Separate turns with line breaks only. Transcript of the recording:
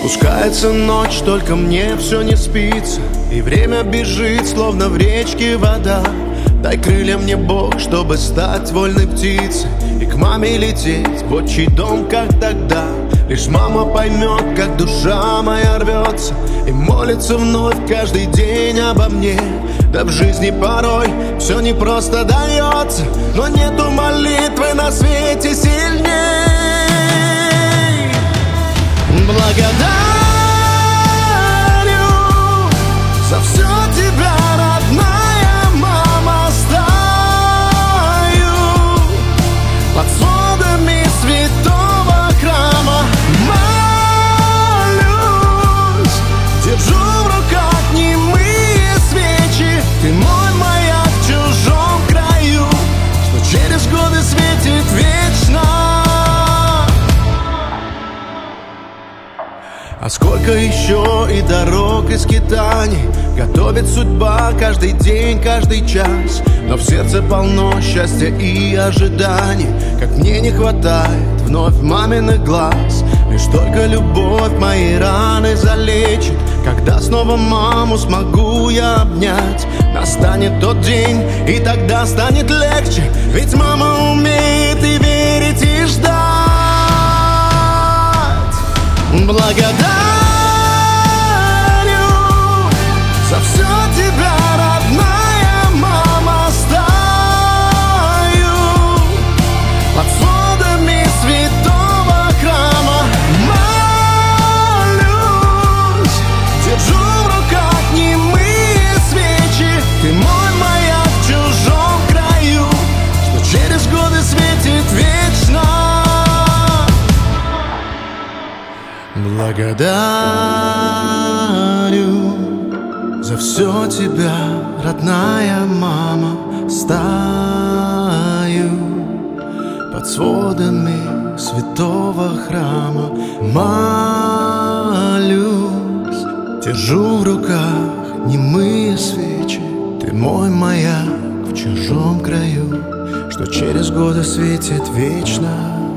Спускается ночь, только мне все не спится, и время бежит, словно в речке вода. Дай крылья мне, Бог, чтобы стать вольной птицей и к маме лететь в отчий дом, как тогда. Лишь мама поймет, как душа моя рвется, и молится вновь каждый день обо мне. Да в жизни порой все не просто дается, но нету молитвы на свете сильней. Благодарю за все тебя, родная мама. Стою под сводами святого храма, молюсь, держу в руках немые свечи. Ты мой маяк в чужом краю, что через годы светит вечно. А сколько еще и дорог, и скитаний готовит судьба каждый день, каждый час. Но в сердце полно счастья и ожиданий, как мне не хватает вновь маминых глаз. Лишь только любовь мои раны залечит, когда снова маму смогу я обнять. Настанет тот день, и тогда станет легче, ведь мама умеет и верить, и ждать. Благодарю за все тебя, родная мама. Стою под сводами святого храма, молюсь, держу в руках немые свечи. Ты мой маяк в чужом краю, что через годы светит вечно. Благодарю за все тебя, родная мама. Стою под сводами святого храма, молюсь, держу в руках немые свечи. Ты мой маяк в чужом краю, что через годы светит вечно.